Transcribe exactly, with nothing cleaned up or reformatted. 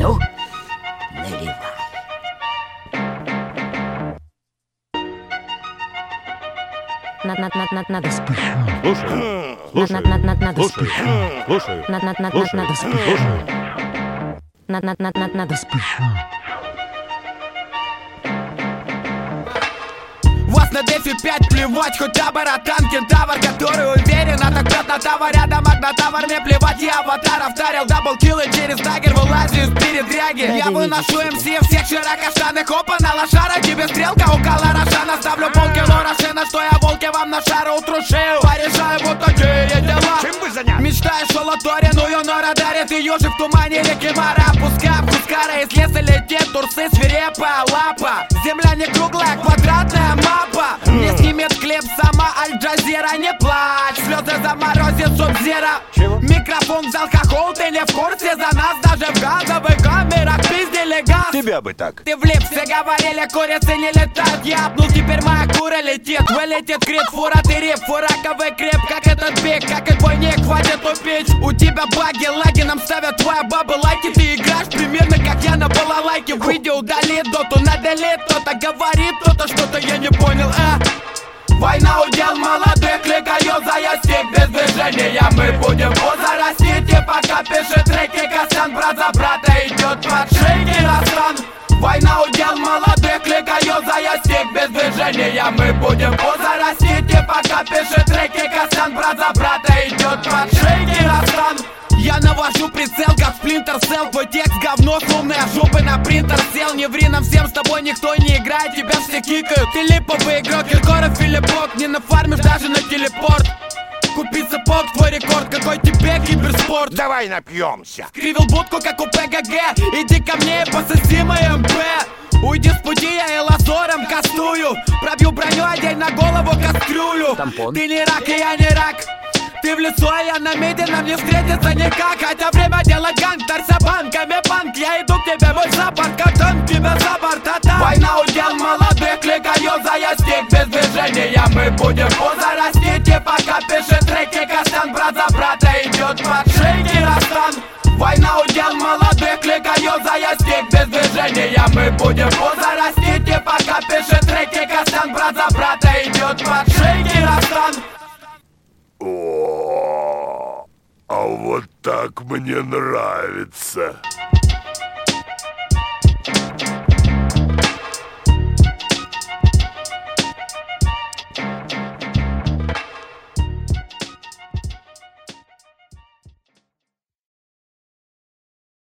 Ну, наливай. Надо, надо, надо, надо спешить. Слушай, слушай, Надо, надо, надо слушай, слушай, Надо, надо, надо, слушай, надо спешить. слушай. Надо, надо, надо, надо, надо спешить. Вас на дефи пять плевать, хоть табаратан, кентавр, который уверен, атакует на тавар, рядом магнатавр, мне плевать, я аватар, авторил даблкиллы через дагер, вылазю из передряги. Я выношу эм си всех широкоштанных, опа, на лошара, тебе стрелка, около Рошана, ставлю полкило Рошена, что я волки вам на шару утрушил, порешаю вот такие дела. Чем вы заняты? Мечтаешь о латориную на радаре, ты ежик в тумане реки Мара, опускай Кускара, из леса летит турсы, свирепая лапа, земля не круглая, квадратная мапа. Не снимет клип сама Аль-Джазира, не плачь, слезы заморозит Суб-Зиро. Микрофон взял хохол, ты не в курсе, за нас даже в газовых камерах пиздили газ. Тебя бы так. Ты влип, все говорили, курицы не летают, я обнул, теперь моя кура летит. Вылетит крит, фура, ты рип, фураковый креп, как этот бег, как и твой ник, хватит тупить. У тебя баги, лаги, нам ставят твоя баба лайки. Ты играешь примерно как я на балалайке. Выйди, удали доту, на делит, кто-то говорит, кто-то что-то я не понял, а. Война удел молодых, кликаю за ястик без движения. Мы будем позарастить, и пока пишет треки Костян, брат за брата идет под шейки Растран. Война удел молодых, кликаю за ястик без движения. Мы будем позарастить, и пока пишет треки Костян, брат за брата идет под шейки Растран. Я навожу прицел, как Splinter Cell. Твой текст говно, словно я жопой на принтер сел. Не ври, нам всем с тобой никто не играет, тебя все кикают. Ты липовый игрок, Киркоров или Бог. Не нафармишь даже на телепорт. Купи сапог, твой рекорд, какой тебе киберспорт. Давай напьемся. Скривил будку, как у ПГГ. Иди ко мне и пососи мой МП. Уйди с пути, я и лазором кастую. Пробью броню, одень на голову кастрюлю. Тампон. Ты не рак, и я не рак. Ты в лицо, а я на меди, нам не встретиться никак. Хотя время делать ганг, тарься банками банк. Я иду к тебе, мой запад, как танк, тебя за борт, а там война удел молодых, кликаю за ястик без движения. Мы будем позарастить, и пока пишет треки Костян, брат за брата идет под шейки Растран. Война удел молодых, кликаю за ястик без движения. Мы будем позарастить, и пока пишет треки Костян, брат за брата идет под шейки Растран. О, а вот так мне нравится.